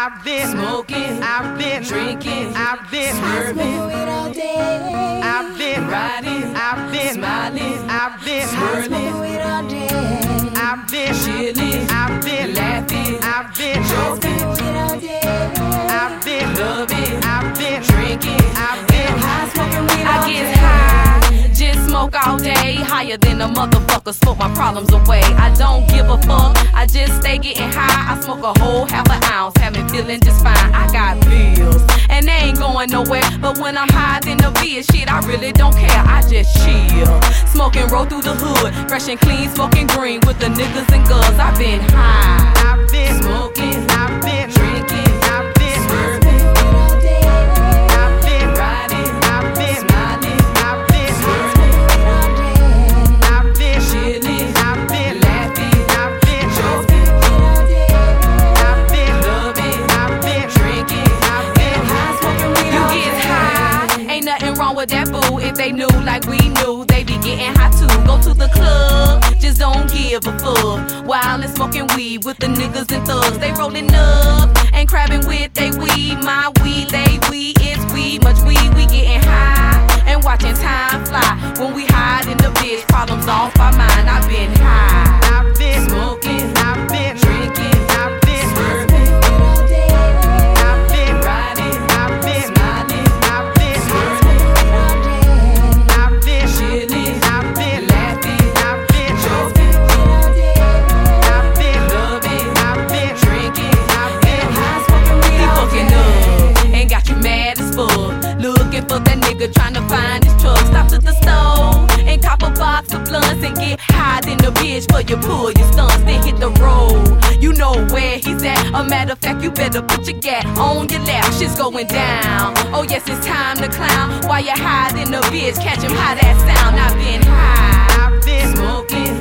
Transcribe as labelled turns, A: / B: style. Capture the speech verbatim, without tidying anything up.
A: I've been
B: smoking,
A: I've been
B: drinking,
A: I've been
B: swerving,
C: all day.
A: I've been
B: riding,
A: I've been
B: smiling,
A: I've been
B: swirling,
C: all day.
A: I've been
B: chilling,
A: I've been
B: laughing,
A: I've been
B: joking,
C: all day.
A: I've been
B: loving,
A: I've been
B: drinking,
A: I've been
C: High smoking weed all
B: I get
C: day.
B: high, just smoke all day. Higher than a motherfucker, smoke my problems away. I don't give a fuck, I just stay getting high. I smoke a whole half an ounce, have me feeling just fine. I got bills, and they ain't going nowhere. But when I'm high, then the biz shit, I really don't care. I just chill, smoking, roll through the hood, fresh and clean, smoking green with the niggas and girls. I've been high,
A: I've been
B: smoking,
A: I've been
B: drinking,
A: I've been
B: swerving,
C: all day.
A: I've been
B: riding,
A: I've been
B: smiling,
A: I've been
B: swerving,
C: all day.
A: I've been
B: chilling,
A: I've been
B: laughing,
A: I've been
B: joking,
C: all day.
A: I've been
B: loving,
A: I've been
B: drinking.
A: I've been
C: High smoking weed
B: You
C: all
B: get
C: day.
B: high, ain't nothing wrong with that boo. If they knew like we knew, they be getting high too. Go to the club, just don't give a fuck. While and smoking weed with the niggas and thugs, they rolling up and crabbing with they weed. My weed, they weed, it's weed, much weed. We getting high and watching time fly. When we hide in the bitch, problems off our mind. I've been high,
A: I've been
B: smoking,
A: I've been
B: drinking,
A: I've been
B: swerving,
C: all day.
A: I've been
B: riding,
A: I've been
B: smiling,
A: I've been
B: swerving,
C: all day.
A: I've been
B: chilling,
A: I've been
B: laughing,
A: I've been
B: joking,
C: all day.
A: I've been
B: loving,
A: I've been
B: drinking,
A: I've been
C: High smoking weed
B: he
C: all
B: fucking
C: day.
B: up and got you mad as fuck. Looking for that nigga trying to find his truck. Stop at the store and cop a box of blunts and get high in the bitch for you pull your stunts. Then hit the road, you know where he's at. A matter of fact, you better put your gat on your lap. Shit's going down. Oh yes, it's time to clown. While you're high in the bitch, catch him how that sound. I've been high,
A: I've been
B: smoking,